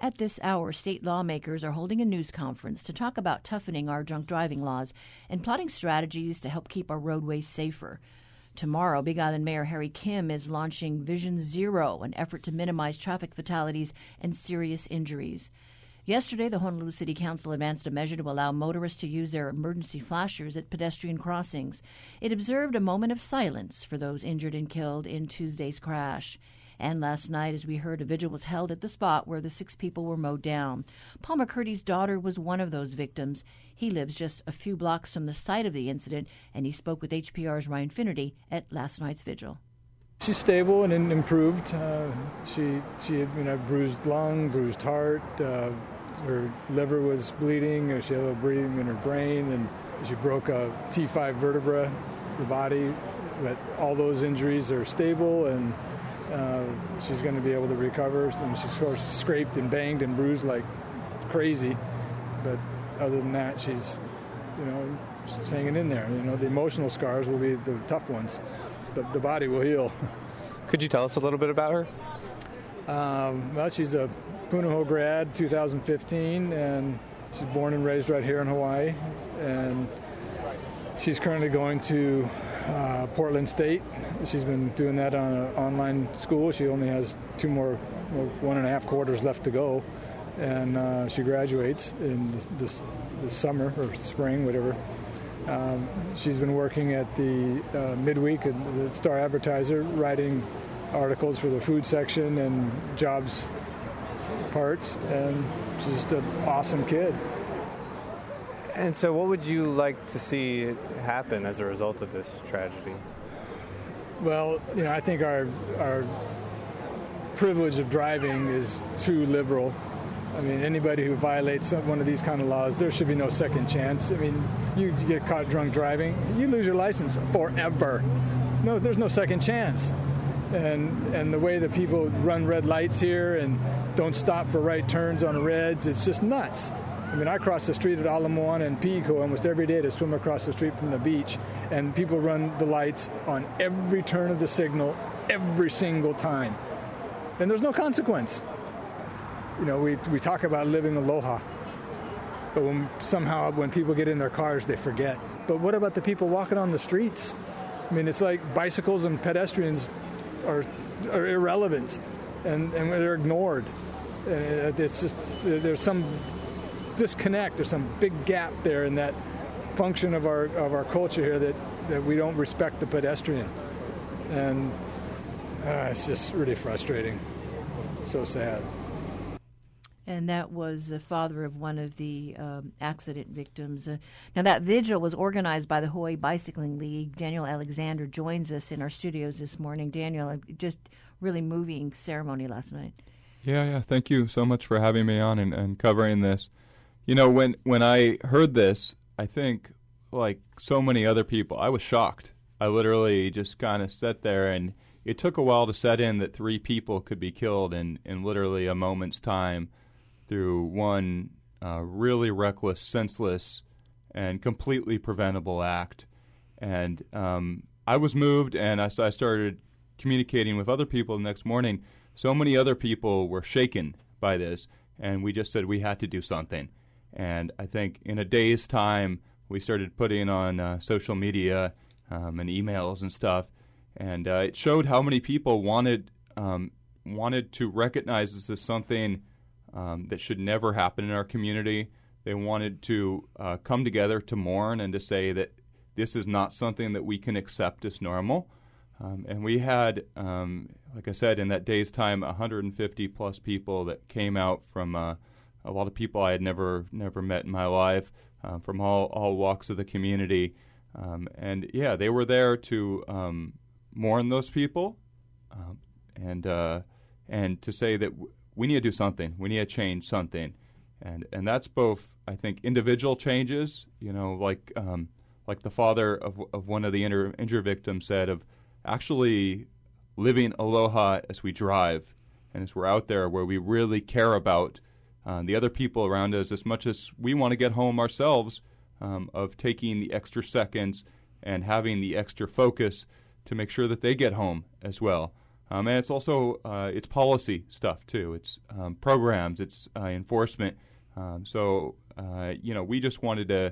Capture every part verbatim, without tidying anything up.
At this hour, state lawmakers are holding a news conference to talk about toughening our drunk driving laws and plotting strategies to help keep our roadways safer. Tomorrow, Big Island Mayor Harry Kim is launching Vision Zero, an effort to minimize traffic fatalities and serious injuries. Yesterday, the Honolulu City Council advanced a measure to allow motorists to use their emergency flashers at pedestrian crossings. It observed a moment of silence for those injured and killed in Tuesday's crash. And last night, as we heard, a vigil was held at the spot where the six people were mowed down. Paul McCurdy's daughter was one of those victims. He lives just a few blocks from the site of the incident, and he spoke with H P R's Ryan Finnerty at last night's vigil. She's stable and improved. Uh, she she had you know, bruised lung, bruised heart. Uh, her liver was bleeding. She had a little bleeding in her brain, and she broke a T five vertebra, the body. But all those injuries are stable, and Uh, she's going to be able to recover. And she's sort of scraped and banged and bruised like crazy, but other than that, she's, you know, she's hanging in there. You know, the emotional scars will be the tough ones, but the body will heal. Could you tell us a little bit about her? Um, well, she's a Punahou grad, two thousand fifteen, and she's born and raised right here in Hawaii, and she's currently going to Uh, Portland State. She's been doing that on an online school. She only has two more, well, one and a half quarters left to go, and uh, she graduates in this, this, this summer or spring, whatever. Um, she's been working at the uh, midweek at the Star Advertiser, writing articles for the food section and jobs parts, and she's just an awesome kid. And so what would you like to see happen as a result of this tragedy? Well, you know, I think our our privilege of driving is too liberal. I mean, anybody who violates one of these kind of laws, there should be no second chance. I mean, you get caught drunk driving, you lose your license forever. No, there's no second chance. And and the way that people run red lights here and don't stop for right turns on reds, it's just nuts. I mean, I cross the street at Ala Moana and Piiko almost every day to swim across the street from the beach, and people run the lights on every turn of the signal every single time. And there's no consequence. You know, we we talk about living aloha, but when somehow when people get in their cars, they forget. But what about the people walking on the streets? I mean, it's like bicycles and pedestrians are are irrelevant, and, and they're ignored. And it's just, there's some disconnect, there's some big gap there in that function of our of our culture here that, that we don't respect the pedestrian. And uh, it's just really frustrating. It's so sad. And that was the father of one of the um, accident victims. Uh, now, that vigil was organized by the Hawaii Bicycling League. Daniel Alexander joins us in our studios this morning. Daniel, just really moving ceremony last night. Yeah, yeah. Thank you so much for having me on and, and covering this. You know, when, when I heard this, I think, like so many other people, I was shocked. I literally just kind of sat there, and it took a while to set in that three people could be killed in, in literally a moment's time through one uh, really reckless, senseless, and completely preventable act. And um, I was moved, and I, I started communicating with other people the next morning. So many other people were shaken by this, and we just said we had to do something. And I think in a day's time, we started putting on uh, social media um, and emails and stuff, and uh, it showed how many people wanted um, wanted to recognize this as something um, that should never happen in our community. They wanted to uh, come together to mourn and to say that this is not something that we can accept as normal. Um, and we had, um, like I said, in that day's time, one hundred fifty plus people that came out from uh, a lot of people I had never never met in my life, uh, from all, all walks of the community. Um, and, yeah, they were there to um, mourn those people um, and uh, and to say that w- we need to do something. We need to change something. And and that's both, I think, individual changes, you know, like um, like the father of of one of the inter- injured victims said, of actually living aloha as we drive and as we're out there, where we really care about uh, the other people around us as much as we want to get home ourselves, um, of taking the extra seconds and having the extra focus to make sure that they get home as well. Um, and it's also uh, it's policy stuff too. It's um, programs. It's uh, enforcement. Um, so uh, you know, we just wanted to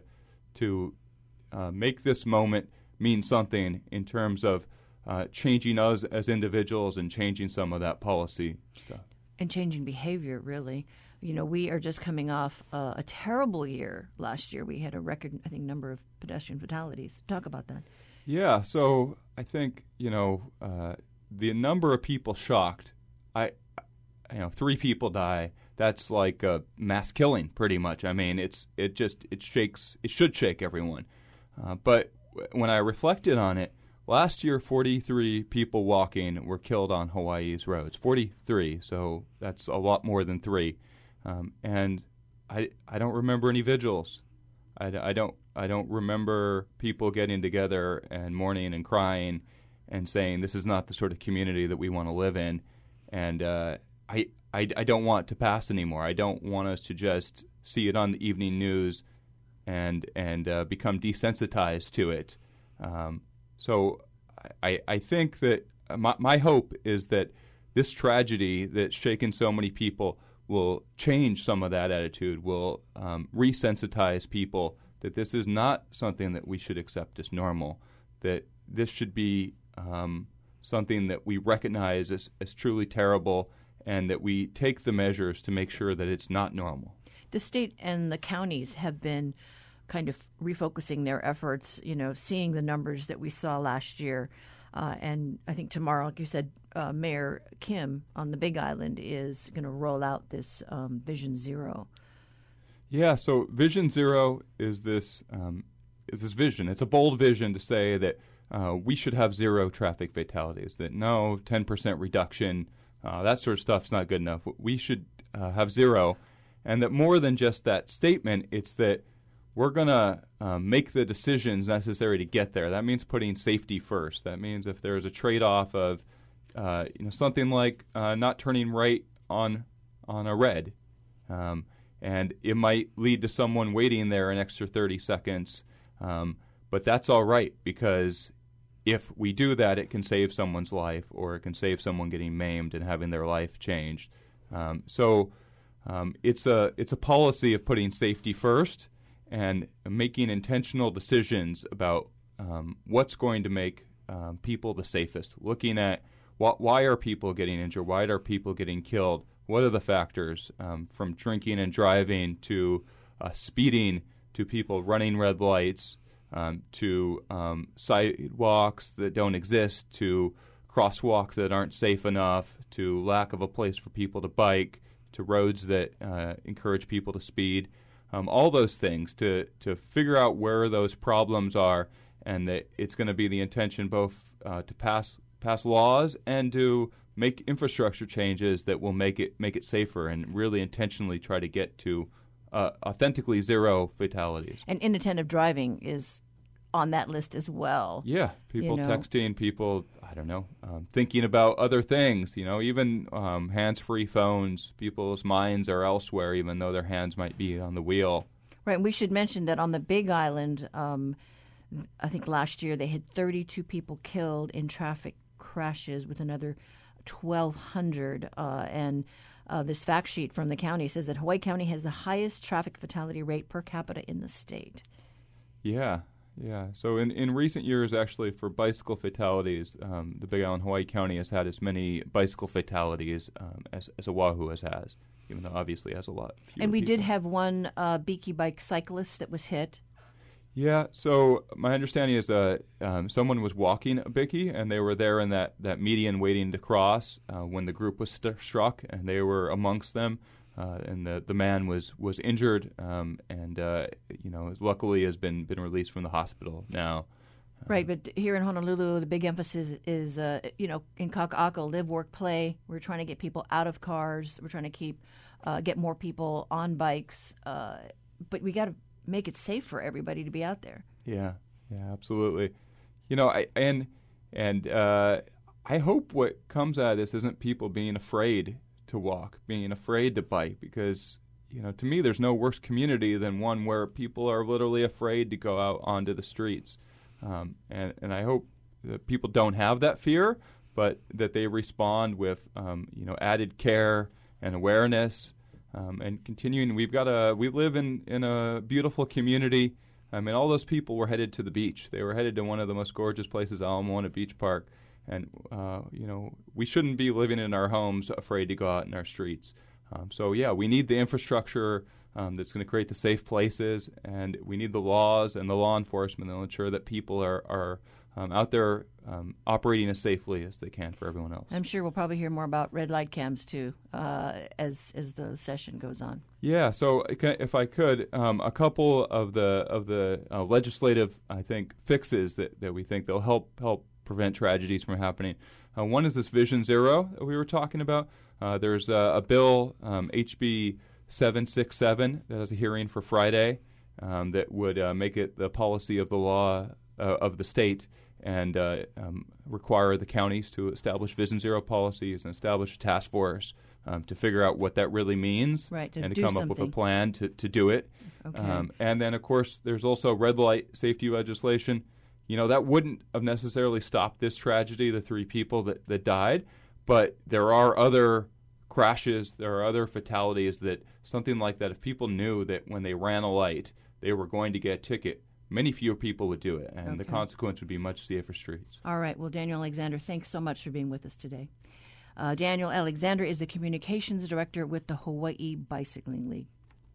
to uh, make this moment mean something in terms of uh, changing us as individuals and changing some of that policy stuff. And changing behavior, really. You know, we are just coming off uh, a terrible year last year. We had a record, I think, number of pedestrian fatalities. Talk about that. Yeah, so I think, you know, uh, the number of people shocked, I, you know, three people die. That's like a mass killing, pretty much. I mean, it's it just it shakes. It should shake everyone. Uh, but w- when I reflected on it, last year, forty-three people walking were killed on Hawaii's roads. forty-three, so that's a lot more than three. Um, and I I don't remember any vigils. I, I don't I don't remember people getting together and mourning and crying and saying this is not the sort of community that we want to live in. And uh, I, I I don't want to pass anymore. I don't want us to just see it on the evening news and and uh, become desensitized to it. Um, so I I think that my my hope is that this tragedy that's shaken so many people will change some of that attitude, will um, resensitize people that this is not something that we should accept as normal, that this should be um, something that we recognize as, as truly terrible, and that we take the measures to make sure that it's not normal. The state and the counties have been kind of refocusing their efforts, you know, seeing the numbers that we saw last year. Uh, and I think tomorrow, like you said, uh, Mayor Kim on the Big Island is going to roll out this um, Vision Zero. Yeah, so Vision Zero is this um, is this vision. It's a bold vision to say that uh, we should have zero traffic fatalities, that no ten percent reduction, uh, that sort of stuff's not good enough. We should uh, have zero, and that more than just that statement, it's that we're going to um, make the decisions necessary to get there. That means putting safety first. That means if there's a trade-off of uh, you know, something like uh, not turning right on on a red, um, and it might lead to someone waiting there an extra thirty seconds, um, but that's all right, because if we do that, it can save someone's life, or it can save someone getting maimed and having their life changed. Um, so um, it's a it's a policy of putting safety first and making intentional decisions about um, what's going to make um, people the safest. Looking at wh- why are people getting injured? Why are people getting killed? What are the factors, um, from drinking and driving to uh, speeding to people running red lights, um, to um, sidewalks that don't exist, to crosswalks that aren't safe enough, to lack of a place for people to bike, to roads that uh, encourage people to speed. Um, all those things to, to figure out where those problems are, and that it's going to be the intention both uh, to pass pass laws and to make infrastructure changes that will make it make it safer, and really intentionally try to get to uh, authentically zero fatalities. And inattentive driving is on that list as well. Yeah, people you know. texting, people, I don't know, um, thinking about other things, you know, even um, hands-free phones. People's minds are elsewhere, even though their hands might be on the wheel. Right, and we should mention that on the Big Island, um, I think last year they had thirty-two people killed in traffic crashes, with another twelve hundred. Uh, and uh, this fact sheet from the county says that Hawaii County has the highest traffic fatality rate per capita in the state. Yeah. Yeah, so in, in recent years, actually, for bicycle fatalities, um, the Big Island, Hawaii County has had as many bicycle fatalities um, as, as Oahu has has, even though obviously it has a lot fewer And we people. did have one uh, Beaky bike cyclist that was hit. Yeah, so my understanding is that um, someone was walking a Bicky, and they were there in that, that median waiting to cross uh, when the group was st- struck, and they were amongst them. Uh, and the, the man was, was injured, um, and uh, you know, luckily has been, been released from the hospital now. Right, but here in Honolulu, the big emphasis is, uh, you know, in Kaka'ako, live, work, play. We're trying to get people out of cars. We're trying to keep uh, get more people on bikes, uh, but we got to make it safe for everybody to be out there. Yeah, yeah, absolutely. You know, I and and uh, I hope what comes out of this isn't people being afraid to walk, being afraid to bike, because, you know, to me, there's no worse community than one where people are literally afraid to go out onto the streets. Um, and, and I hope that people don't have that fear, but that they respond with um, you know added care and awareness um, and continuing. We've got a we live in in a beautiful community. I mean, all those people were headed to the beach. They were headed to one of the most gorgeous places, Ala Moana Beach Park. And, uh, you know, we shouldn't be living in our homes afraid to go out in our streets. Um, so, yeah, we need the infrastructure um, that's going to create the safe places, and we need the laws and the law enforcement that will ensure that people are, are um, out there um, operating as safely as they can for everyone else. I'm sure we'll probably hear more about red light cams, too, uh, as as the session goes on. Yeah, so if I could, um, a couple of the of the uh, legislative, I think, fixes that, that we think they'll help help prevent tragedies from happening. Uh, one is this Vision Zero that we were talking about. Uh, there's uh, a bill, um, H B seven sixty-seven, that has a hearing for Friday um, that would uh, make it the policy of the law uh, of the state and uh, um, require the counties to establish Vision Zero policies and establish a task force um, to figure out what that really means, right, to and to do come something. up with a plan to, to do it. Okay. Um, and then, of course, there's also red light safety legislation. You know, that wouldn't have necessarily stopped this tragedy, the three people that, that died, but there are other crashes, there are other fatalities that something like that, if people knew that when they ran a light, they were going to get a ticket, many fewer people would do it, and okay. the consequence would be much safer streets. All right. Well, Daniel Alexander, thanks so much for being with us today. Uh, Daniel Alexander is the communications director with the Hawaii Bicycling League.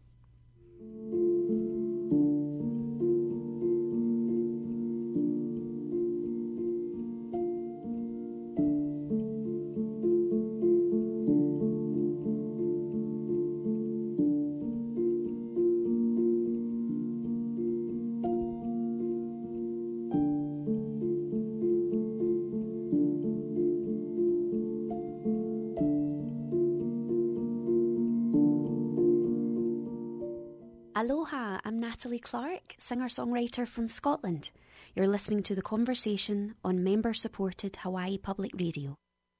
Aloha, I'm Natalie Clark, singer-songwriter from Scotland. You're listening to The Conversation on member-supported Hawaii Public Radio.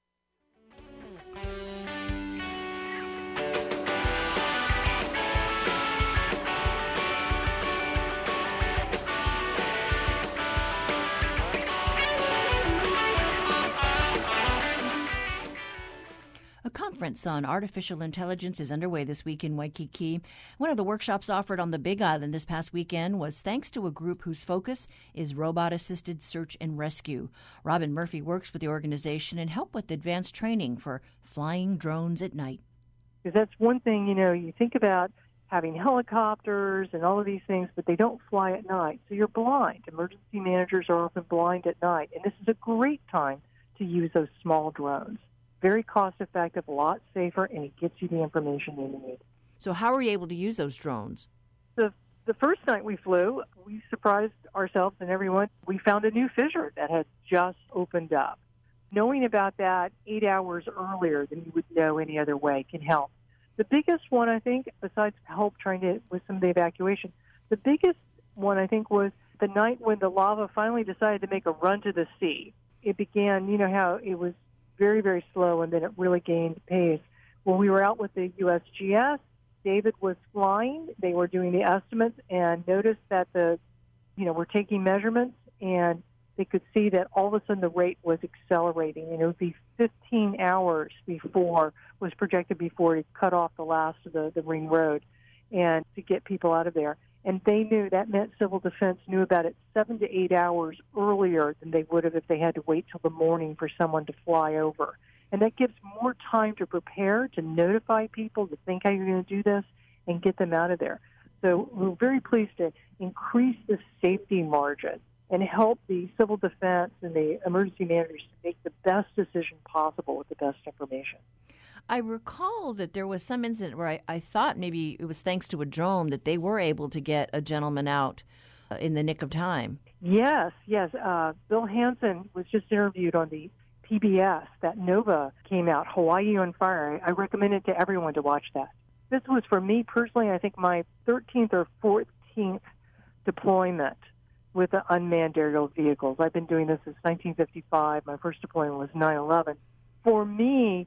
A conference on artificial intelligence is underway this week in Waikiki. One of the workshops offered on the Big Island this past weekend was thanks to a group whose focus is robot-assisted search and rescue. Robin Murphy works with the organization and helps with advanced training for flying drones at night. Because that's one thing, you know, you think about having helicopters and all of these things, but they don't fly at night. So you're blind. Emergency managers are often blind at night. And this is a great time to use those small drones. Very cost-effective, a lot safer, and it gets you the information you need. So how were you able to use those drones? The, the first night we flew, we surprised ourselves and everyone. We found a new fissure that had just opened up. Knowing about that eight hours earlier than you would know any other way can help. The biggest one, I think, besides help trying to with some of the evacuation, the biggest one, I think, was the night when the lava finally decided to make a run to the sea. It began, you know how it was very, very slow, and then it really gained pace. When we were out with the U S G S, David was flying. They were doing the estimates and noticed that the, you know, we're taking measurements, and they could see that all of a sudden the rate was accelerating, and it would be fifteen hours before, was projected before it cut off the last of the, the ring road and to get people out of there. And they knew that meant civil defense knew about it seven to eight hours earlier than they would have if they had to wait till the morning for someone to fly over. And that gives more time to prepare, to notify people, to think how you're going to do this, and get them out of there. So we're very pleased to increase the safety margin and help the civil defense and the emergency managers to make the best decision possible with the best information. I recall that there was some incident where I, I thought maybe it was thanks to a drone that they were able to get a gentleman out uh, in the nick of time. Yes, yes. Uh, Bill Hansen was just interviewed on the P B S. That Nova came out, Hawaii on Fire. I, I recommend it to everyone to watch that. This was, for me personally, I think my thirteenth or fourteenth deployment with the unmanned aerial vehicles. I've been doing this since nineteen fifty-five. My first deployment was nine eleven. For me,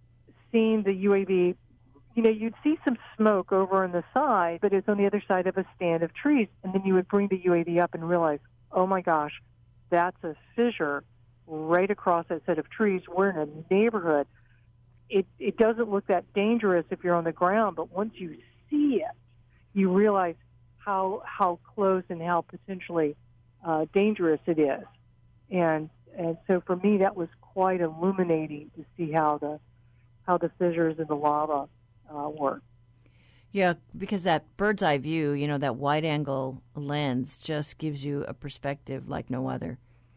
seeing the U A V, you know, you'd see some smoke over on the side, but it's on the other side of a stand of trees. And then you would bring the U A V up and realize, oh my gosh, that's a fissure right across that set of trees. We're in a neighborhood. It, it doesn't look that dangerous if you're on the ground, but once you see it, you realize how how close and how potentially uh, dangerous it is. And and so for me, that was quite illuminating to see how the how the fissures in the lava uh, work. Yeah, because that bird's eye view, you know, that wide angle lens just gives you a perspective like no other.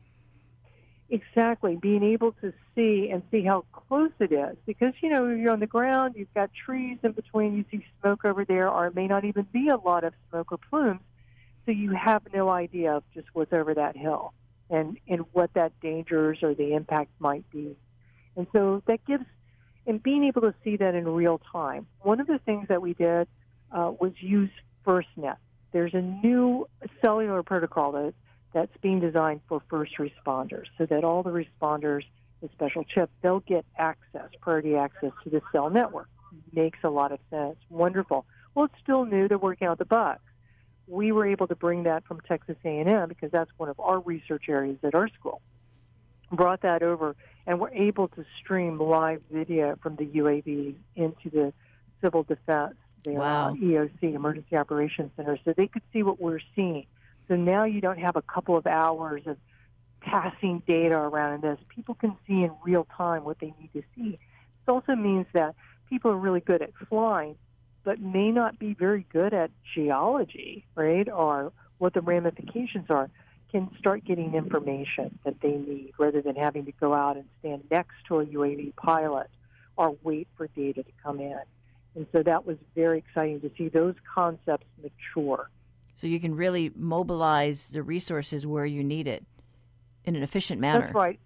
Exactly, being able to see and see how close it is. Because, you know, you're on the ground, you've got trees in between, you see smoke over there, or it may not even be a lot of smoke or plumes, so you have no idea of just what's over that hill and, and what that dangers or the impact might be. And so that gives, and being able to see that in real time. One of the things that we did uh, was use FirstNet. There's a new cellular protocol that that's being designed for first responders, so that all the responders with special chips, they'll get access, priority access to the cell network. Makes a lot of sense. Wonderful. Well, it's still new. They're working out the bugs. We were able to bring that from Texas A and M because that's one of our research areas at our school. Brought that over, and we're able to stream live video from the U A Vs into the Civil Defense, their Wow. uh, E O C, Emergency Operations Center, so they could see what we're seeing. So now you don't have a couple of hours of passing data around in this. People can see in real time what they need to see. It also means that people are really good at flying, but may not be very good at geology, right, or what the ramifications are, can start getting information that they need rather than having to go out and stand next to a U A V pilot or wait for data to come in. And so that was very exciting to see those concepts mature. So you can really mobilize the resources where you need it in an efficient manner. That's right.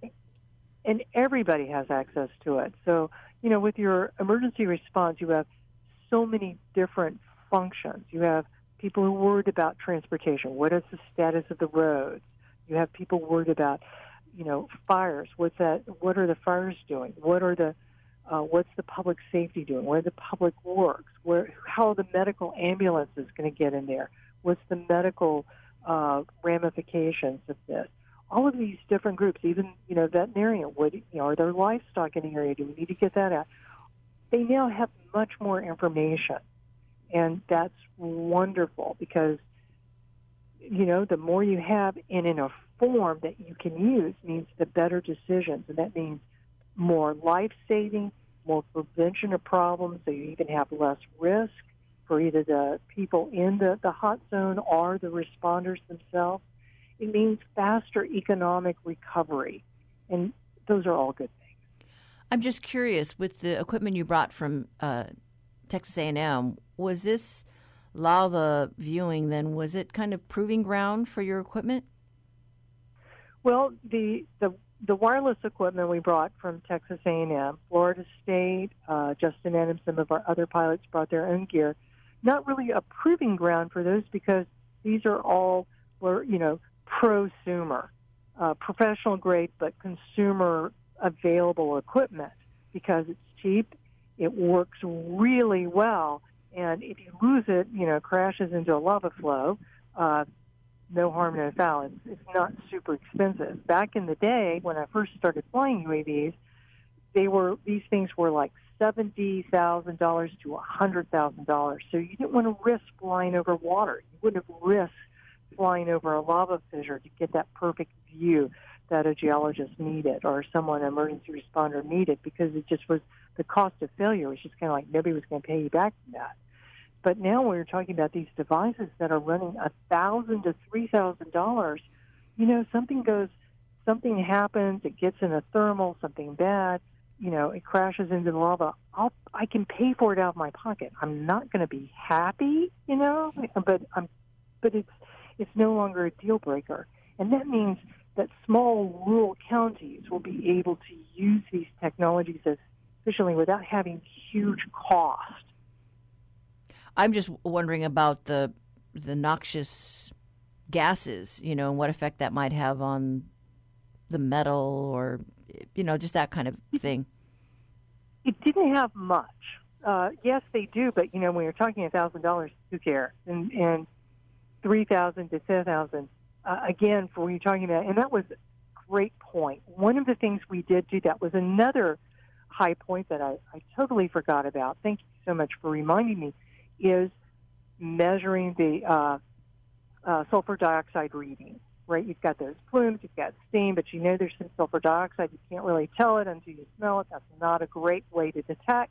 And everybody has access to it. So, you know, with your emergency response, you have so many different functions. You have people who are worried about transportation. What is the status of the roads? You have people worried about, you know, fires. What's that? What are the fires doing? What are the uh, what's the public safety doing? What are the public works? Where how are the medical ambulances going to get in there? What's the medical uh, ramifications of this? All of these different groups, even, you know, veterinarian, what, you know, are there livestock in the area? Do we need to get that out? They now have much more information, and that's wonderful because, you know, the more you have and in a form that you can use means the better decisions, and that means more life-saving, more prevention of problems, so you even have less risk for either the people in the, the hot zone or the responders themselves. It means faster economic recovery, and those are all good things. I'm just curious, with the equipment you brought from uh, Texas A and M, was this lava viewing then, was it kind of proving ground for your equipment? Well, the the, the wireless equipment we brought from Texas A and M, Florida State, uh, Justin and some of our other pilots brought their own gear. Not really a proving ground for those because these are all, were you know, prosumer, uh, professional grade, but consumer available equipment because it's cheap, it works really well, and if you lose it, you know, crashes into a lava flow, uh, no harm, no foul. It's, it's not super expensive. Back in the day, when I first started flying U A Vs, they were these things were like seventy thousand dollars to one hundred thousand dollars. So you didn't want to risk flying over water. You wouldn't have risked flying over a lava fissure to get that perfect view that a geologist needed or someone, an emergency responder needed, because it just was the cost of failure was just kind of like nobody was going to pay you back for that. But now when we're talking about these devices that are running a thousand to three thousand dollars, you know, something goes, something happens, it gets in a thermal, something bad, you know, it crashes into the lava. I'll, I can pay for it out of my pocket. I'm not going to be happy, you know, but I'm, but it's it's no longer a deal breaker, and that means that small rural counties will be able to use these technologies as efficiently without having huge cost. I'm just wondering about the the noxious gases, you know, and what effect that might have on the metal or, you know, just that kind of thing. It didn't have much. Uh, yes, they do, but, you know, when you're talking one thousand dollars, who cares? And, and three thousand dollars to ten thousand dollars, uh, again, for what you're talking about, and that was great point. One of the things we did do that was another high point that I, I totally forgot about. Thank you so much for reminding me, is measuring the uh, uh, sulfur dioxide reading, right? You've got those plumes, you've got steam, but you know there's some sulfur dioxide. You can't really tell it until you smell it. That's not a great way to detect.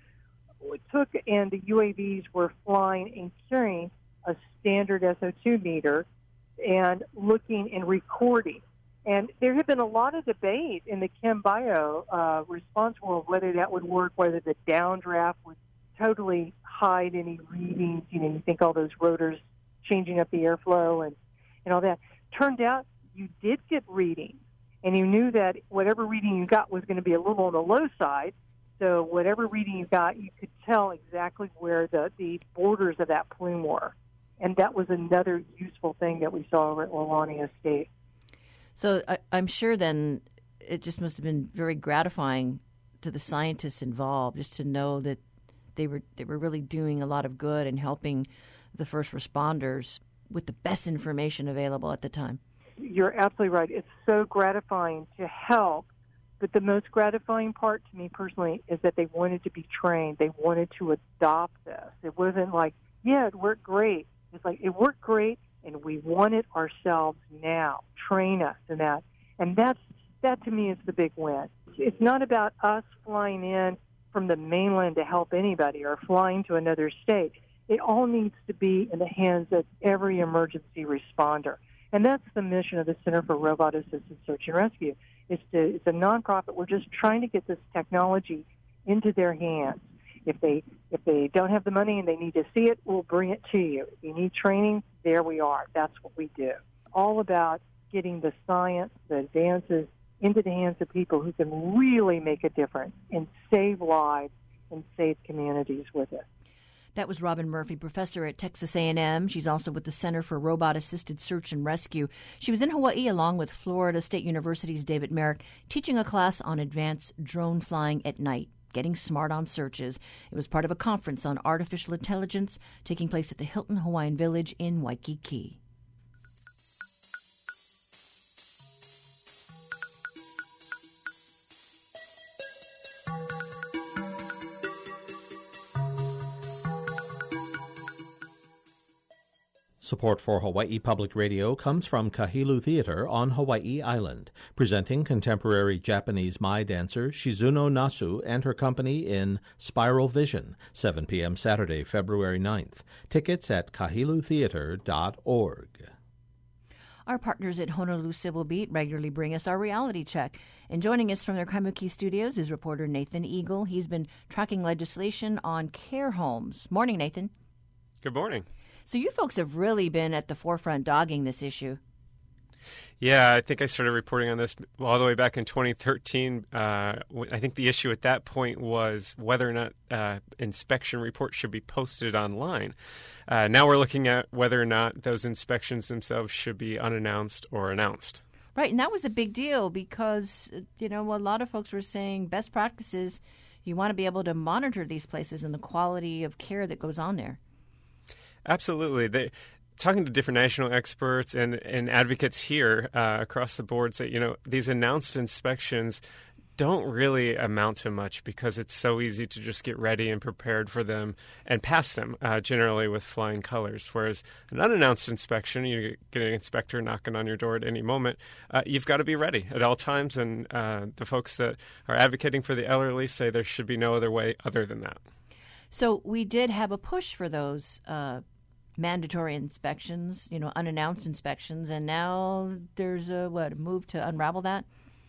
We took, and the U A Vs were flying and carrying a standard S O two meter and looking and recording. And there had been a lot of debate in the ChemBio uh, response world whether that would work, whether the downdraft would totally hide any readings. You know, you think all those rotors changing up the airflow and, and all that. Turned out you did get readings, and you knew that whatever reading you got was going to be a little on the low side. So whatever reading you got, you could tell exactly where the, the borders of that plume were. And that was another useful thing that we saw over at Leilani Estate. So I, I'm sure then it just must have been very gratifying to the scientists involved just to know that they were they were really doing a lot of good and helping the first responders with the best information available at the time. You're absolutely right. It's so gratifying to help. But the most gratifying part to me personally is that they wanted to be trained. They wanted to adopt this. It wasn't like, yeah, it worked great. It's like, it worked great, and we want it ourselves now. Train us in that. And that's, that to me is the big win. It's not about us flying in from the mainland to help anybody or flying to another state. It all needs to be in the hands of every emergency responder. And that's the mission of the Center for Robot Assisted Search and Rescue. It's, to, it's a nonprofit. We're just trying to get this technology into their hands. If they if they don't have the money and they need to see it, we'll bring it to you. If you need training, there we are. That's what we do. All about getting the science, the advances into the hands of people who can really make a difference and save lives and save communities with it. That was Robin Murphy, professor at Texas A and M. She's also with the Center for Robot-Assisted Search and Rescue. She was in Hawaii along with Florida State University's David Merrick, teaching a class on advanced drone flying at night, getting smart on searches. It was part of a conference on artificial intelligence taking place at the Hilton Hawaiian Village in Waikiki. Support for Hawaii Public Radio comes from Kahilu Theater on Hawaii Island, presenting contemporary Japanese Mai dancer Shizuno Nasu and her company in Spiral Vision, seven p.m. Saturday, February ninth. Tickets at kahilu theater dot org. Our partners at Honolulu Civil Beat regularly bring us our reality check. And joining us from their Kaimuki studios is reporter Nathan Eagle. He's been tracking legislation on care homes. Morning, Nathan. Good morning. So you folks have really been at the forefront dogging this issue. Yeah, I think I started reporting on this all the way back in twenty thirteen. Uh, I think the issue at that point was whether or not uh, inspection reports should be posted online. Uh, now we're looking at whether or not those inspections themselves should be unannounced or announced. Right, and that was a big deal because, you know, a lot of folks were saying best practices, you want to be able to monitor these places and the quality of care that goes on there. Absolutely. They, talking to different national experts and, and advocates here uh, across the board say, you know, these announced inspections don't really amount to much because it's so easy to just get ready and prepared for them and pass them, uh, generally with flying colors. Whereas an unannounced inspection, you get an inspector knocking on your door at any moment, uh, you've got to be ready at all times. And uh, the folks that are advocating for the elderly say there should be no other way other than that. So we did have a push for those uh, mandatory inspections, you know, unannounced inspections, and now there's a, what, a move to unravel that?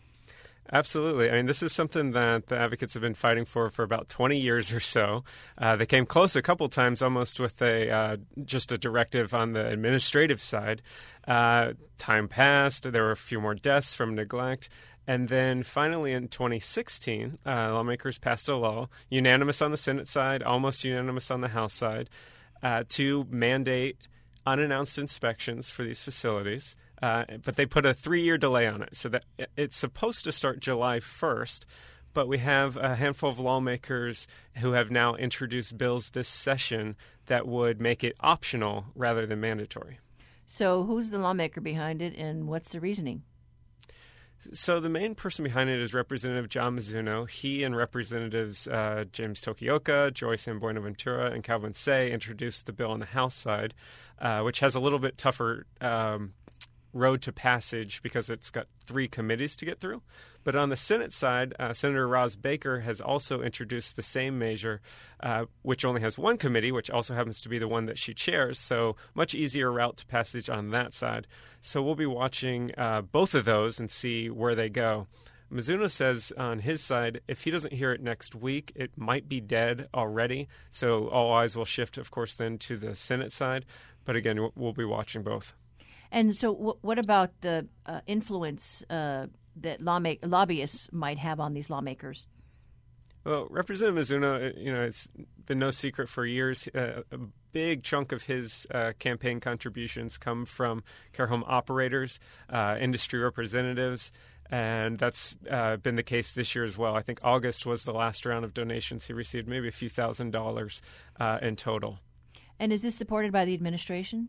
Absolutely. I mean, this is something that the advocates have been fighting for for about twenty years or so. Uh, they came close a couple times almost with a uh, just a directive on the administrative side. Uh, time passed. There were a few more deaths from neglect. And then finally in twenty sixteen, uh, lawmakers passed a law, unanimous on the Senate side, almost unanimous on the House side, Uh, to mandate unannounced inspections for these facilities, uh, but they put a three-year delay on it. So that it's supposed to start July first, but we have a handful of lawmakers who have now introduced bills this session that would make it optional rather than mandatory. So who's the lawmaker behind it, and what's the reasoning? So the main person behind it is Representative John Mizuno. He and Representatives uh, James Tokioka, Joyce Ann Buenaventura, and Calvin Say introduced the bill on the House side, uh, which has a little bit tougher um, road to passage because it's got three committees to get through. But on the Senate side, uh, Senator Roz Baker has also introduced the same measure, uh, which only has one committee, which also happens to be the one that she chairs, so much easier route to passage on that side. So we'll be watching uh, both of those and see where they go. Mizuno says on his side, if he doesn't hear it next week, it might be dead already. So all eyes will shift, of course, then to the Senate side. But again, we'll be watching both. And so w- what about the uh, influence uh, that lawma- lobbyists might have on these lawmakers? Well, Representative Mizuno, you know, it's been no secret for years. Uh, a big chunk of his uh, campaign contributions come from care home operators, uh, industry representatives, and that's uh, been the case this year as well. I think August was the last round of donations he received, maybe a few thousand dollars uh, in total. And is this supported by the administration?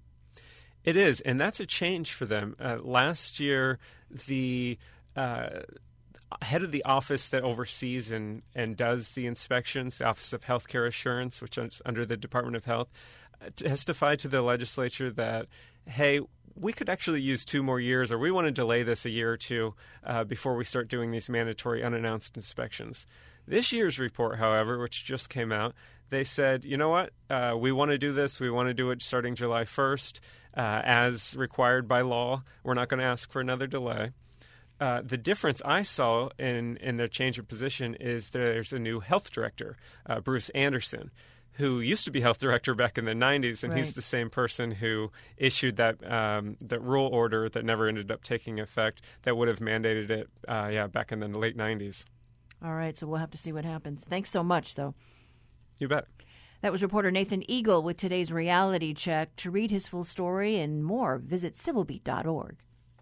It is, and that's a change for them. Uh, last year, the uh, head of the office that oversees and, and does the inspections, the Office of Healthcare Assurance, which is under the Department of Health, uh, testified to the legislature that, hey, we could actually use two more years, or we want to delay this a year or two uh, before we start doing these mandatory unannounced inspections. This year's report, however, which just came out, they said, you know what, uh, we want to do this. We want to do it starting July first. Uh, as required by law. We're not going to ask for another delay. Uh, the difference I saw in, in their change of position is there's a new health director, uh, Bruce Anderson, who used to be health director back in the nineties, and right. He's the same person who issued that um, that rule order that never ended up taking effect that would have mandated it uh, yeah, back in the late nineties. All right, so we'll have to see what happens. Thanks so much, though. You bet. That was reporter Nathan Eagle with today's Reality Check. To read his full story and more, visit civil beat dot org.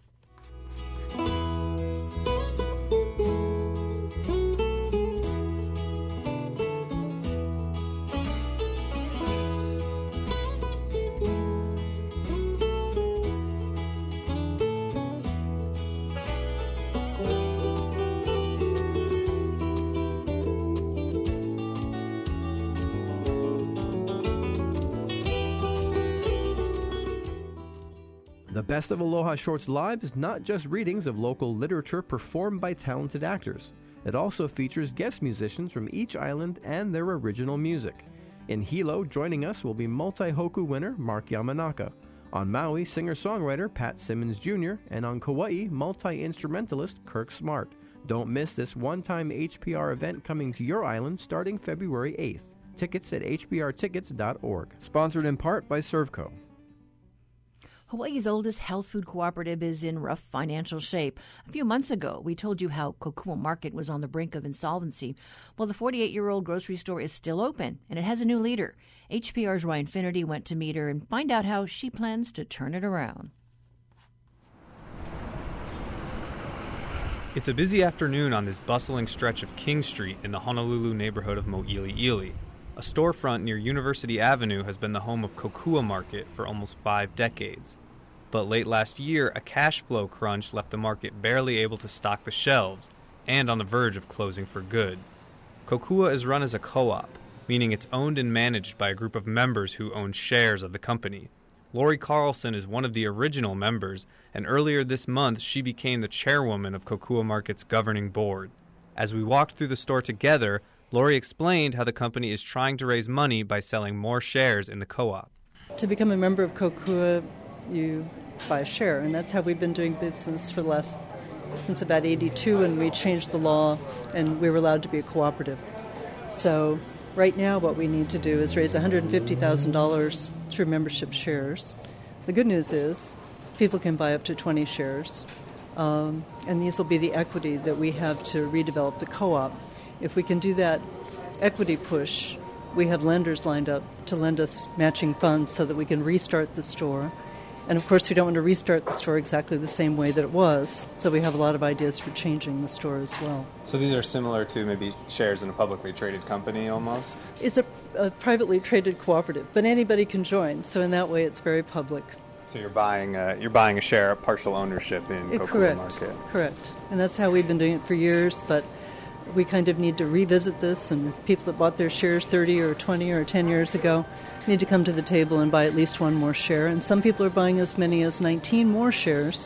The Best of Aloha Shorts Live is not just readings of local literature performed by talented actors. It also features guest musicians from each island and their original music. In Hilo, joining us will be multi-Hoku winner Mark Yamanaka. On Maui, singer-songwriter Pat Simmons Junior And on Kauai, multi-instrumentalist Kirk Smart. Don't miss this one-time H P R event coming to your island starting February eighth. Tickets at h b r tickets dot org. Sponsored in part by Servco. Hawaii's oldest health food cooperative is in rough financial shape. A few months ago, we told you how Kokua Market was on the brink of insolvency. Well, the forty-eight-year-old grocery store is still open, and it has a new leader. H P R's Ryan Finnerty went to meet her and find out how she plans to turn it around. It's a busy afternoon on this bustling stretch of King Street in the Honolulu neighborhood of Mo'iliili. A storefront near University Avenue has been the home of Kokua Market for almost five decades. But late last year, a cash flow crunch left the market barely able to stock the shelves and on the verge of closing for good. Kokua is run as a co-op, meaning it's owned and managed by a group of members who own shares of the company. Lori Carlson is one of the original members, and earlier this month she became the chairwoman of Kokua Market's governing board. As we walked through the store together, Lori explained how the company is trying to raise money by selling more shares in the co-op. To become a member of Kokua, you buy a share, and that's how we've been doing business for the last, since about eighty-two, and we changed the law, and we were allowed to be a cooperative. So right now what we need to do is raise one hundred fifty thousand dollars through membership shares. The good news is people can buy up to twenty shares, um, and these will be the equity that we have to redevelop the co-op. If we can do that equity push, we have lenders lined up to lend us matching funds so that we can restart the store. And of course, we don't want to restart the store exactly the same way that it was, so we have a lot of ideas for changing the store as well. So these are similar to maybe shares in a publicly traded company almost? It's a, a privately traded cooperative, but anybody can join, so in that way it's very public. So you're buying a, you're buying a share, a partial ownership in It, Kokua correct, Market. correct. And that's how we've been doing it for years, but we kind of need to revisit this, and people that bought their shares thirty or twenty or ten years ago need to come to the table and buy at least one more share. And some people are buying as many as nineteen more shares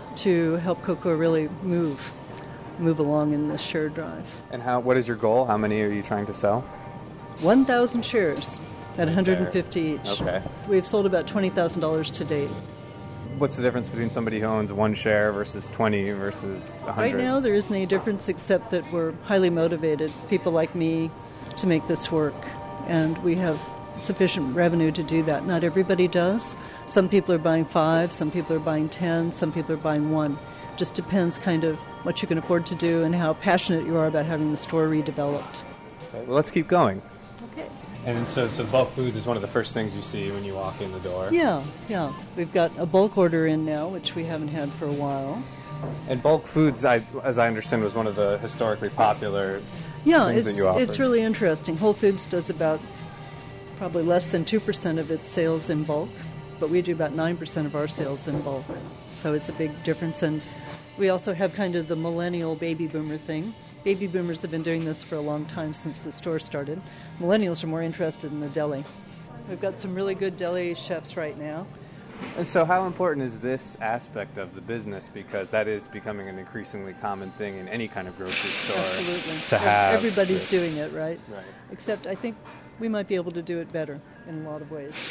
to help Kokua really move move along in this share drive. And how? What is your goal? How many are you trying to sell? one thousand shares at one hundred fifty each. Okay. We've sold about twenty thousand dollars to date. What's the difference between somebody who owns one share versus twenty versus one hundred? Right now, there isn't any difference except that we're highly motivated, people like me, to make this work. And we have sufficient revenue to do that. Not everybody does. Some people are buying five, some people are buying ten, some people are buying one. Just depends kind of what you can afford to do and how passionate you are about having the store redeveloped. Okay, well, let's keep going. Okay. And so, so bulk foods is one of the first things you see when you walk in the door. Yeah, yeah. We've got a bulk order in now, which we haven't had for a while. And bulk foods, I, as I understand, was one of the historically popular yeah, things it's, that you offered. it's really interesting. Whole Foods does about probably less than two percent of its sales in bulk, but we do about nine percent of our sales in bulk. So it's a big difference. And we also have kind of the millennial baby boomer thing. Baby boomers have been doing this for a long time since the store started. Millennials are more interested in the deli. We've got some really good deli chefs right now. And so how important is this aspect of the business? Because that is becoming an increasingly common thing in any kind of grocery store. Absolutely. To have Everybody's this. doing it, right? Right. Except I think we might be able to do it better in a lot of ways.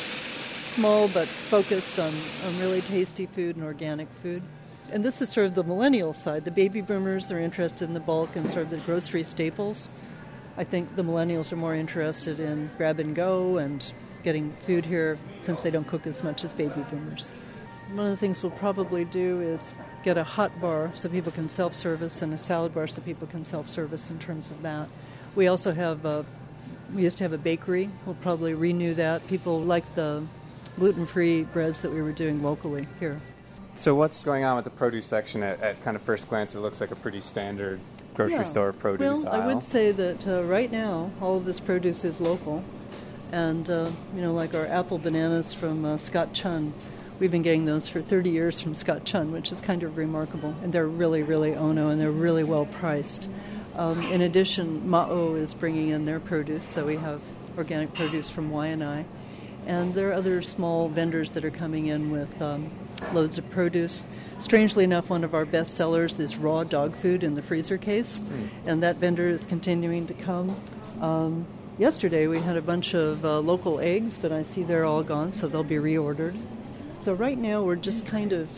Small but focused on, on really tasty food and organic food. And this is sort of the millennial side. The baby boomers are interested in the bulk and sort of the grocery staples. I think the millennials are more interested in grab and go and getting food here since they don't cook as much as baby boomers. One of the things we'll probably do is get a hot bar so people can self-service and a salad bar so people can self-service in terms of that. We also have a, we used to have a bakery. We'll probably renew that. People like the gluten-free breads that we were doing locally here. So what's going on with the produce section? At, at kind of first glance, it looks like a pretty standard grocery yeah. store produce well, aisle. I would say that uh, right now all of this produce is local. And, uh, you know, like our apple bananas from uh, Scott Chun, we've been getting those for thirty years from Scott Chun, which is kind of remarkable. And they're really, really Ono, and they're really well priced. Um, in addition, Ma'o is bringing in their produce, so we have organic produce from Waianae. And there are other small vendors that are coming in with um, loads of produce. Strangely enough, one of our best sellers is raw dog food in the freezer case, mm. and that vendor is continuing to come. Um, yesterday we had a bunch of uh, local eggs, but I see they're all gone, so they'll be reordered. So right now we're just kind of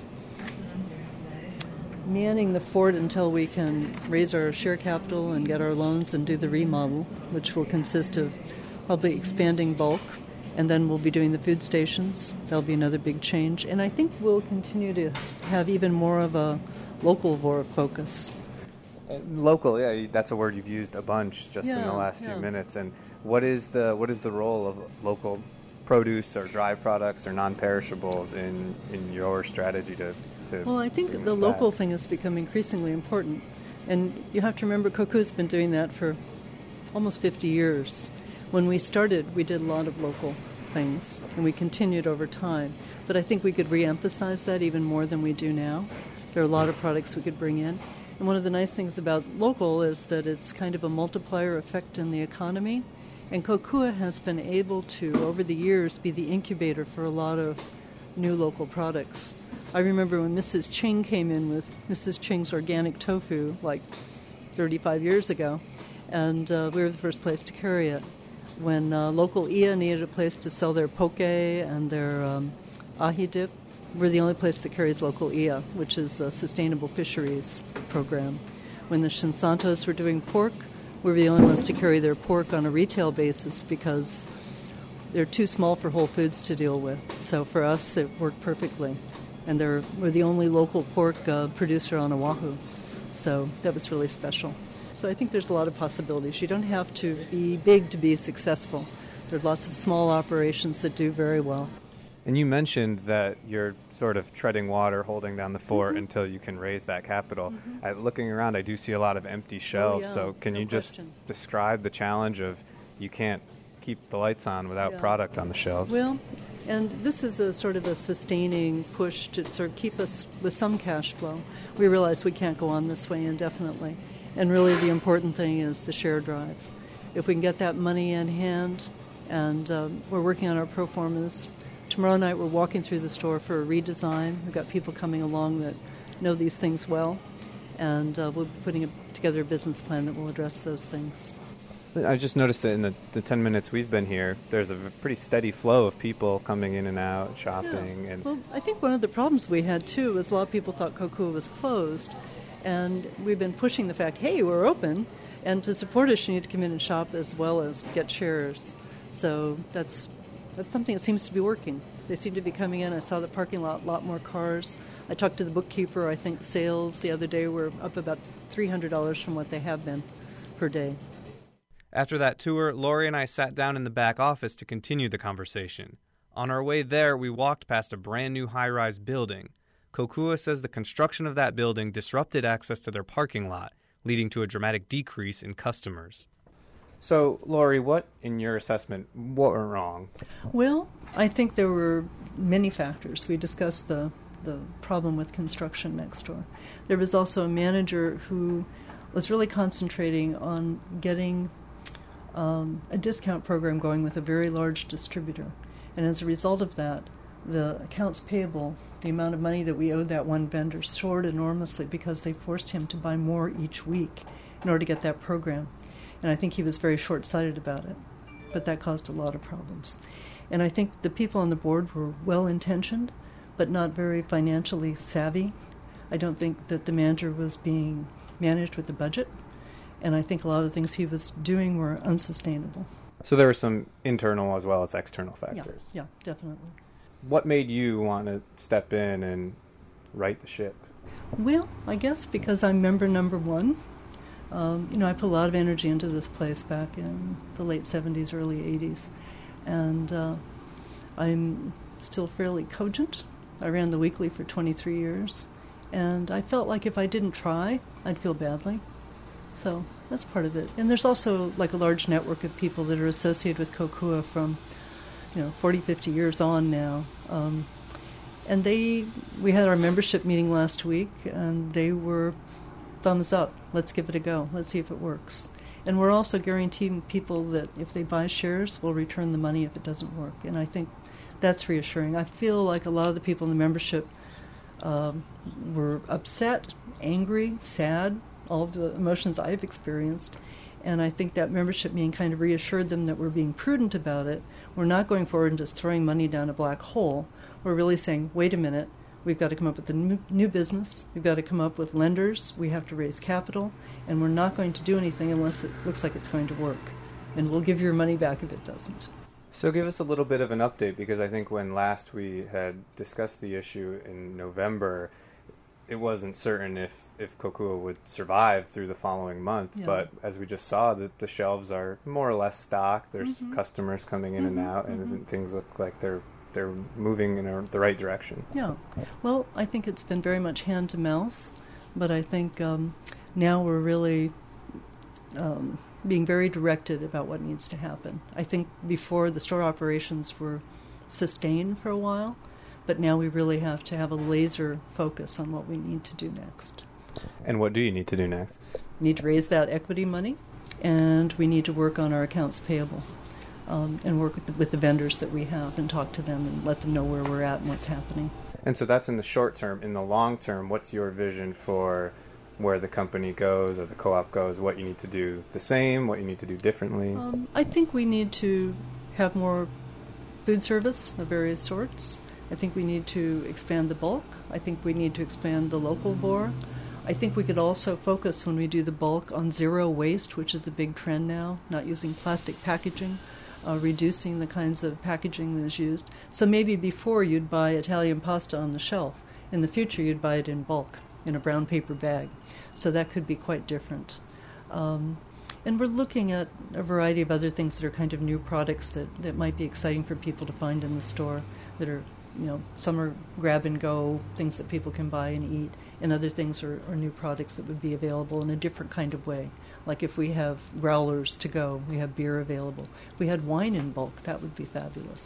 manning the fort until we can raise our share capital and get our loans and do the remodel, which will consist of probably expanding bulk. And then we'll be doing the food stations. That'll be another big change. And I think we'll continue to have even more of a local focus. Local, yeah, that's a word you've used a bunch just yeah, in the last yeah. few minutes. And what is the what is the role of local produce or dry products or non-perishables in, in your strategy to, to Well, I think the local thing has become increasingly important. And you have to remember, Kokua's been doing that for almost fifty years. When we started, we did a lot of local things, and we continued over time. But I think we could re-emphasize that even more than we do now. There are a lot of products we could bring in. And one of the nice things about local is that it's kind of a multiplier effect in the economy. And Kokua has been able to, over the years, be the incubator for a lot of new local products. I remember when Missus Ching came in with Missus Ching's organic tofu, like thirty-five years ago, and uh, we were the first place to carry it. When uh, local I A needed a place to sell their poke and their um, ahi dip, we're the only place that carries local I A, which is a sustainable fisheries program. When the Shinsantos were doing pork, we were the only ones to carry their pork on a retail basis because they're too small for Whole Foods to deal with. So for us, it worked perfectly. And they're, we're the only local pork uh, producer on Oahu. So that was really special. So I think there's a lot of possibilities. You don't have to be big to be successful. There's lots of small operations that do very well. And you mentioned that you're sort of treading water, holding down the fort mm-hmm. until you can raise that capital. Mm-hmm. Uh, looking around, I do see a lot of empty shelves. Oh, yeah. So can no you question. just describe the challenge of you can't keep the lights on without yeah. product on the shelves? Well, And this is a sort of a sustaining push to sort of keep us with some cash flow. We realize we can't go on this way indefinitely. And really the important thing is the share drive. If we can get that money in hand, and um, we're working on our pro formas. Tomorrow night we're walking through the store for a redesign. We've got people coming along that know these things well, and uh, we'll be putting a, together a business plan that will address those things. I just noticed that in the, the ten minutes we've been here, there's a pretty steady flow of people coming in and out, shopping. Yeah. And well, I think one of the problems we had, too, is a lot of people thought Kokua was closed, and we've been pushing the fact, hey, we're open, and to support us, you need to come in and shop as well as get shares. So that's that's something that seems to be working. They seem to be coming in. I saw the parking lot, a lot more cars. I talked to the bookkeeper. I think sales the other day were up about three hundred dollars from what they have been per day. After that tour, Lori and I sat down in the back office to continue the conversation. On our way there, we walked past a brand new high-rise building. Kokua says the construction of that building disrupted access to their parking lot, leading to a dramatic decrease in customers. So, Lori, what, in your assessment, what went wrong? Well, I think there were many factors. We discussed the, the problem with construction next door. There was also a manager who was really concentrating on getting um, a discount program going with a very large distributor. And as a result of that, the accounts payable, the amount of money that we owed that one vendor, soared enormously because they forced him to buy more each week in order to get that program. And I think he was very short-sighted about it, but that caused a lot of problems. And I think the people on the board were well-intentioned, but not very financially savvy. I don't think that the manager was being managed with the budget, and I think a lot of the things he was doing were unsustainable. So there were some internal as well as external factors. Yeah, yeah, definitely. What made you want to step in and right the ship? Well, I guess because I'm member number one. Um, you know, I put a lot of energy into this place back in the late seventies, early eighties, and uh, I'm still fairly cogent. I ran the Weekly for twenty-three years, and I felt like if I didn't try, I'd feel badly. So that's part of it. And there's also like a large network of people that are associated with Kokua from, you know, forty, fifty years on now. Um, and they, we had our membership meeting last week, and they were thumbs up. Let's give it a go. Let's see if it works. And we're also guaranteeing people that if they buy shares, we'll return the money if it doesn't work. And I think that's reassuring. I feel like a lot of the people in the membership um, were upset, angry, sad, all of the emotions I've experienced. And I think that membership meeting kind of reassured them that we're being prudent about it. We're not going forward and just throwing money down a black hole. We're really saying, wait a minute, we've got to come up with a new, new business. We've got to come up with lenders. We have to raise capital. And we're not going to do anything unless it looks like it's going to work. And we'll give your money back if it doesn't. So give us a little bit of an update, because I think when last we had discussed the issue in November, it wasn't certain if, if Kokua would survive through the following month. Yeah. But as we just saw, the, the shelves are more or less stocked. There's mm-hmm. customers coming in mm-hmm. and out, and mm-hmm. things look like they're they're moving in a, the right direction. Yeah. Well, I think it's been very much hand to mouth, but I think um, now we're really um, being very directed about what needs to happen. I think before the store operations were sustained for a while, but now we really have to have a laser focus on what we need to do next. And what do you need to do next? We need to raise that equity money, and we need to work on our accounts payable. Um, and work with the, with the vendors that we have and talk to them and let them know where we're at and what's happening. And so that's in the short term. In the long term, what's your vision for where the company goes or the co-op goes, what you need to do the same, what you need to do differently? Um, I think we need to have more food service of various sorts. I think we need to expand the bulk. I think we need to expand the local V O R. I think we could also focus when we do the bulk on zero waste, which is a big trend now, not using plastic packaging. Uh, reducing the kinds of packaging that is used. So maybe before you'd buy Italian pasta on the shelf. In the future you'd buy it in bulk, in a brown paper bag. So that could be quite different. Um, and we're looking at a variety of other things that are kind of new products that, that might be exciting for people to find in the store that are, you know, some are grab and go, things that people can buy and eat, and other things are, are new products that would be available in a different kind of way. Like if we have growlers to go, we have beer available. If we had wine in bulk, that would be fabulous.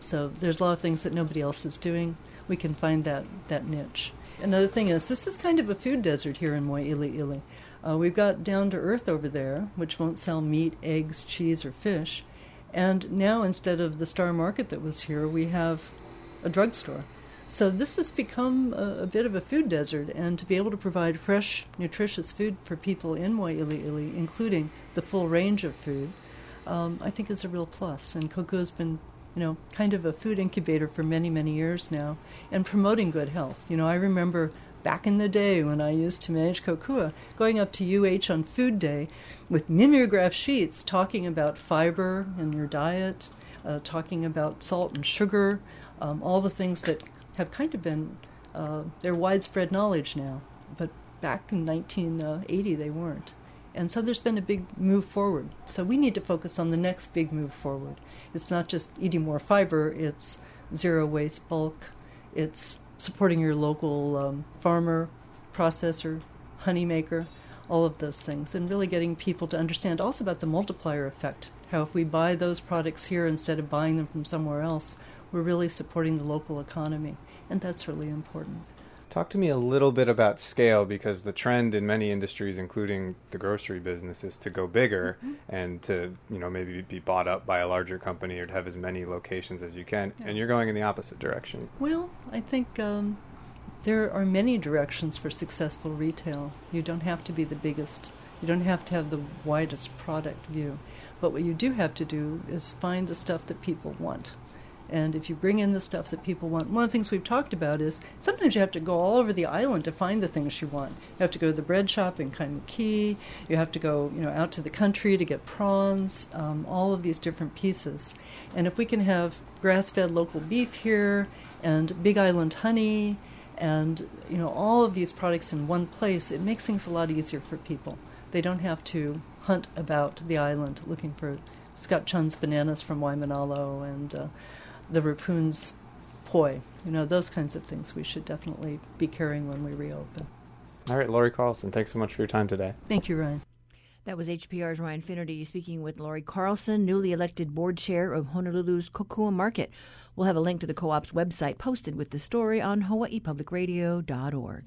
So there's a lot of things that nobody else is doing. We can find that, that niche. Another thing is, this is kind of a food desert here in Mo'ili'ili. Uh, we've got Down to Earth over there, which won't sell meat, eggs, cheese, or fish. And now, instead of the Star Market that was here, we have a drugstore. So this has become a, a bit of a food desert, and to be able to provide fresh, nutritious food for people in Mo'ili'ili, including the full range of food, um, I think is a real plus. And Kokua's been, you know, kind of a food incubator for many, many years now, and promoting good health. You know, I remember back in the day when I used to manage Kokua, going up to U H on Food Day with mimeograph sheets talking about fiber in your diet, uh, talking about salt and sugar, um, all the things that have kind of been, uh, they're widespread knowledge now, but back in nineteen eighty they weren't. And so there's been a big move forward. So we need to focus on the next big move forward. It's not just eating more fiber, it's zero waste bulk, it's supporting your local um, farmer, processor, honey maker, all of those things, and really getting people to understand also about the multiplier effect, how if we buy those products here instead of buying them from somewhere else, we're really supporting the local economy, and that's really important. Talk to me a little bit about scale, because the trend in many industries, including the grocery business, is to go bigger mm-hmm. and to, you know, maybe be bought up by a larger company or to have as many locations as you can, yeah. and you're going in the opposite direction. Well, I think um, there are many directions for successful retail. You don't have to be the biggest. You don't have to have the widest product view. But what you do have to do is find the stuff that people want. And if you bring in the stuff that people want, one of the things we've talked about is sometimes you have to go all over the island to find the things you want. You have to go to the bread shop in Kaimuki. You have to go, you know, out to the country to get prawns, um, all of these different pieces. And if we can have grass-fed local beef here and Big Island honey and, you know, all of these products in one place, it makes things a lot easier for people. They don't have to hunt about the island looking for Scott Chun's bananas from Waimanalo and uh, the Rapoon's poi, you know, those kinds of things we should definitely be carrying when we reopen. All right, Lori Carlson, thanks so much for your time today. Thank you, Ryan. That was H P R's Ryan Finnerty speaking with Lori Carlson, newly elected board chair of Honolulu's Kokua Market. We'll have a link to the co-op's website posted with the story on hawaii public radio dot org.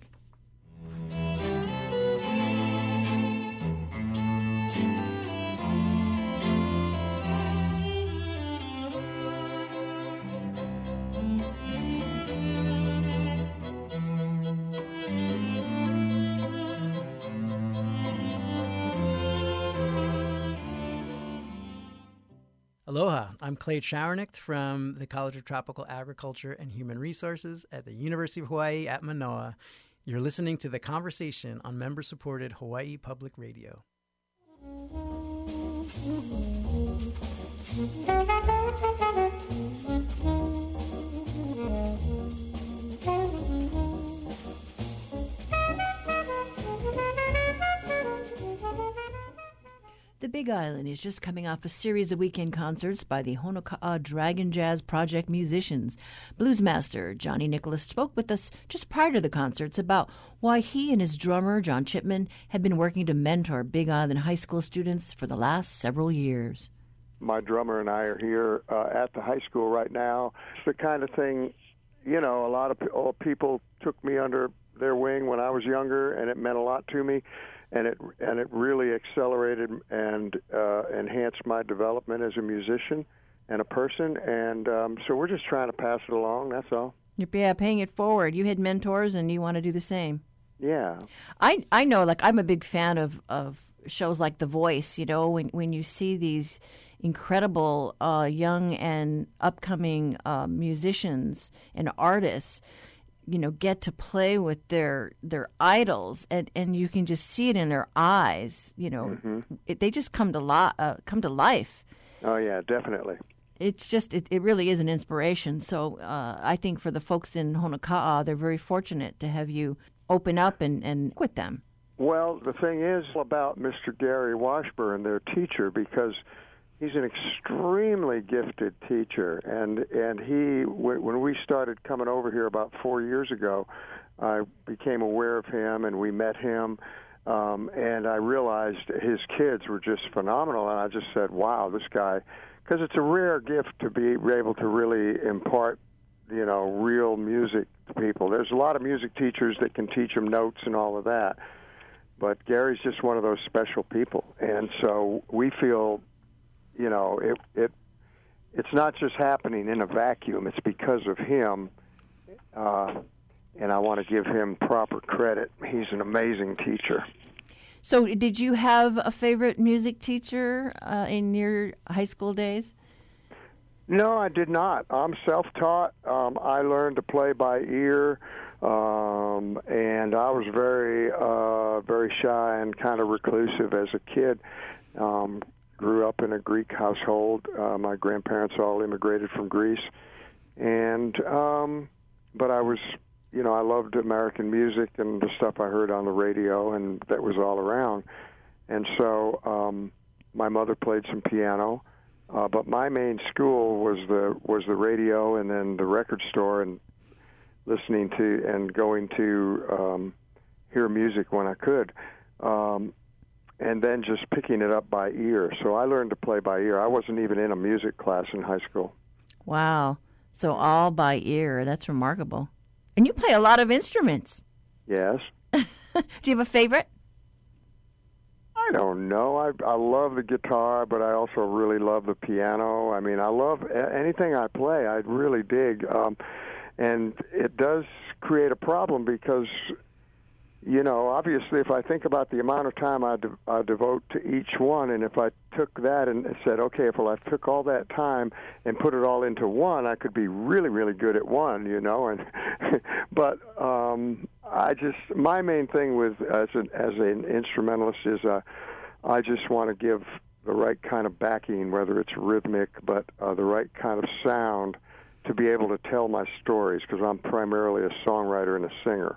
Aloha, I'm Clay Schauernicht from the College of Tropical Agriculture and Human Resources at the University of Hawaii at Manoa. You're listening to The Conversation on member-supported Hawaii Public Radio. The Big Island is just coming off a series of weekend concerts by the Honoka'a Dragon Jazz Project musicians. Bluesmaster Johnny Nicholas spoke with us just prior to the concerts about why he and his drummer, John Chipman, had been working to mentor Big Island high school students for the last several years. My drummer and I are here uh, at the high school right now. It's the kind of thing, you know, a lot of people took me under their wing when I was younger, and it meant a lot to me. And it and it really accelerated and uh, enhanced my development as a musician and a person. And um, so we're just trying to pass it along, that's all. Yeah, paying it forward. You had mentors and you want to do the same. Yeah. I I know, like, I'm a big fan of, of shows like The Voice, you know, when, when you see these incredible uh, young and upcoming uh, musicians and artists, you know, get to play with their their idols, and, and you can just see it in their eyes. You know, mm-hmm. it, they just come to li- uh, come to life. Oh yeah, definitely. It's just it, it really is an inspiration. So uh, I think for the folks in Honoka'a, they're very fortunate to have you open up and and with them. Well, the thing is about Mister Gary Washburn, their teacher, because he's an extremely gifted teacher, and and he when we started coming over here about four years ago, I became aware of him, and we met him, um, and I realized his kids were just phenomenal, and I just said, wow, this guy because it's a rare gift to be able to really impart, you know, real music to people. There's a lot of music teachers that can teach them notes and all of that, but Gary's just one of those special people, and so we feel, you know, it it it's not just happening in a vacuum. It's because of him, uh, and I want to give him proper credit. He's an amazing teacher. So did you have a favorite music teacher uh, in your high school days? No, I did not. I'm self-taught. Um, I learned to play by ear, um, and I was very, uh, very shy and kind of reclusive as a kid. Um, grew up in a Greek household. Uh, my grandparents all immigrated from Greece, and um, but I was, you know, I loved American music and the stuff I heard on the radio, and that was all around. And so um, my mother played some piano. Uh, but my main school was the was the radio, and then the record store, and listening to and going to um, hear music when I could, um, and then just picking it up by ear. So I learned to play by ear. I wasn't even in a music class in high school. Wow! So all by ear. That's remarkable. And you play a lot of instruments. Yes. Do you have a favorite? I don't know. I I love the guitar, but I also really love the piano. I mean, I love anything I play. I really dig, um, and it does create a problem because, you know, obviously, if I think about the amount of time I, de- I devote to each one, and if I took that and said, okay, if well, I took all that time and put it all into one, I could be really, really good at one, you know. And but um, I just my main thing with as an as an instrumentalist is uh, I just want to give the right kind of backing, whether it's rhythmic, but uh, the right kind of sound to be able to tell my stories, because I'm primarily a songwriter and a singer.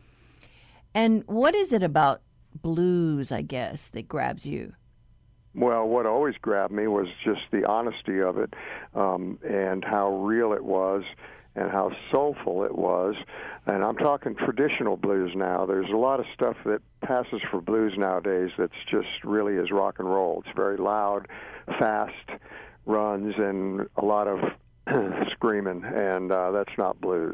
And what is it about blues, I guess, that grabs you? Well, what always grabbed me was just the honesty of it, um, and how real it was, and how soulful it was. And I'm talking traditional blues now. There's a lot of stuff that passes for blues nowadays that's just really is rock and roll. It's very loud, fast runs, and a lot of screaming, and uh, that's not blues.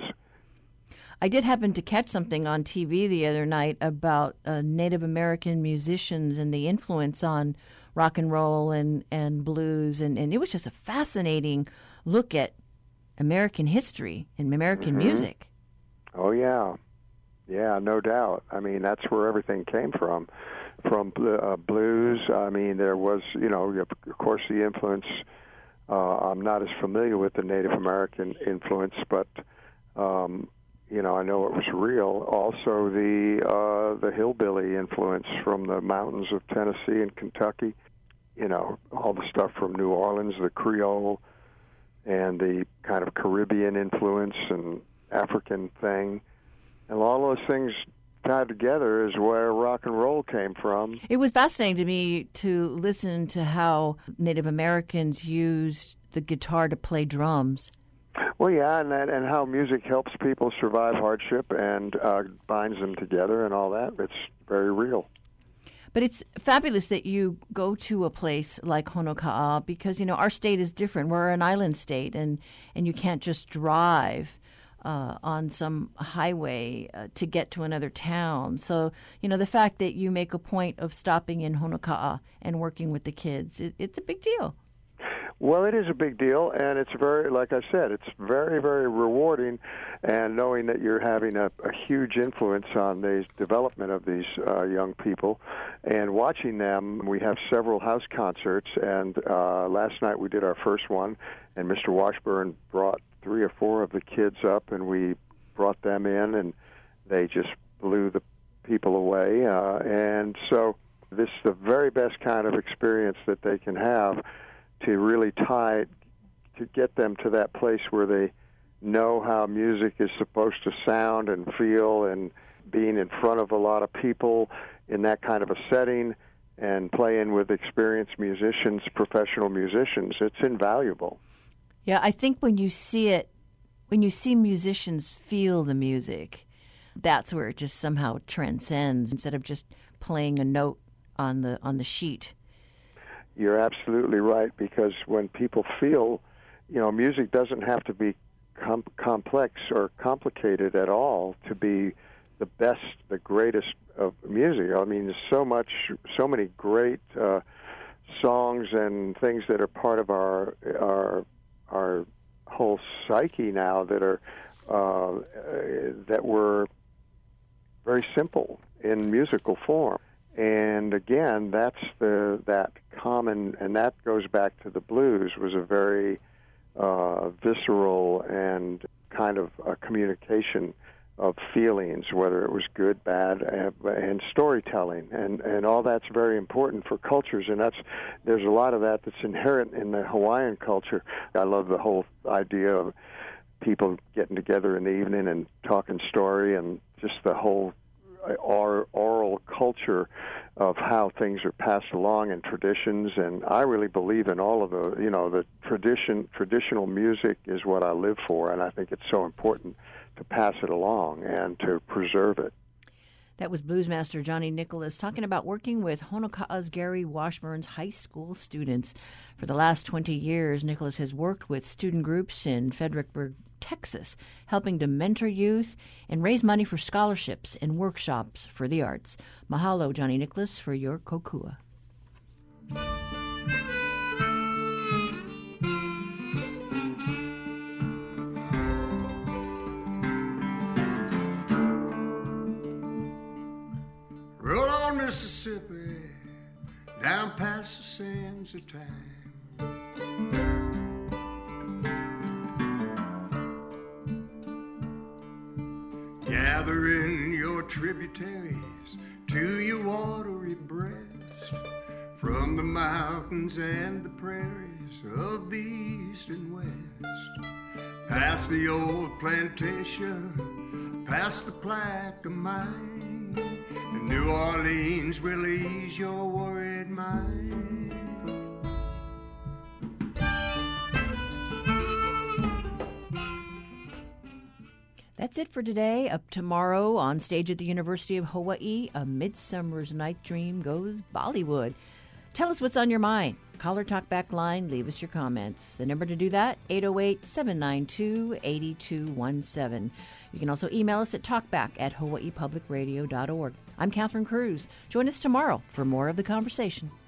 I did happen to catch something on T V the other night about uh, Native American musicians and the influence on rock and roll and, and blues, and, and it was just a fascinating look at American history and American mm-hmm. music. Oh, yeah. Yeah, no doubt. I mean, that's where everything came from, from uh, blues. I mean, there was, you know, of course, the influence. Uh, I'm not as familiar with the Native American influence, but um, you know, I know it was real. Also, the uh, the hillbilly influence from the mountains of Tennessee and Kentucky. You know, all the stuff from New Orleans, the Creole, and the kind of Caribbean influence and African thing, and all those things tied together is where rock and roll came from. It was fascinating to me to listen to how Native Americans used the guitar to play drums. Well, yeah, and that, and how music helps people survive hardship and uh, binds them together and all that. It's very real. But it's fabulous that you go to a place like Honoka'a because, you know, our state is different. We're an island state, and, and you can't just drive uh, on some highway uh, to get to another town. So, you know, the fact that you make a point of stopping in Honoka'a and working with the kids, it, it's a big deal. Well, it is a big deal, and it's very, like I said, it's very, very rewarding, and knowing that you're having a, a huge influence on the development of these uh, young people, and watching them. We have several house concerts, and uh, last night we did our first one, and Mister Washburn brought three or four of the kids up, and we brought them in, and they just blew the people away, uh, and so this is the very best kind of experience that they can have, to really tie, to get them to that place where they know how music is supposed to sound and feel, and being in front of a lot of people in that kind of a setting and playing with experienced musicians, professional musicians, it's invaluable. Yeah, I think when you see it, when you see musicians feel the music, that's where it just somehow transcends instead of just playing a note on the on the sheet. you're absolutely right, because when people feel, you know, music doesn't have to be com- complex or complicated at all to be the best, the greatest of music. I mean, there's so much, so many great uh, songs and things that are part of our our our whole psyche now that are uh, that were very simple in musical form. And again, that's the that common, and that goes back to the blues, was a very uh, visceral and kind of a communication of feelings, whether it was good, bad, and storytelling, and and all that's very important for cultures, and that's there's a lot of that that's inherent in the Hawaiian culture. I love the whole idea of people getting together in the evening and talking story, and just the whole our oral culture of how things are passed along and traditions. And I really believe in all of the, you know, the tradition, traditional music is what I live for, and I think it's so important to pass it along and to preserve it. That was bluesmaster Johnny Nicholas talking about working with Honoka'a's Gary Washburn's high school students. For the last twenty years, Nicholas has worked with student groups in Fredericksburg, Texas, helping to mentor youth and raise money for scholarships and workshops for the arts. Mahalo, Johnny Nicholas, for your kokua. Roll on, Mississippi, down past the sands of time. Gather in your tributaries to your watery breast, from the mountains and the prairies of the east and west, past the old plantation, past the Plaquemine mine, and New Orleans will ease your worried mind. That's it for today. Up tomorrow on stage at the University of Hawaii, A Midsummer's Night Dream goes Bollywood. Tell us what's on your mind. Call or talk back line. Leave us your comments. The number to do that, eight oh eight, seven nine two, eight two one seven. You can also email us at talkback at hawaii public radio dot org. I'm Catherine Cruz. Join us tomorrow for more of the conversation.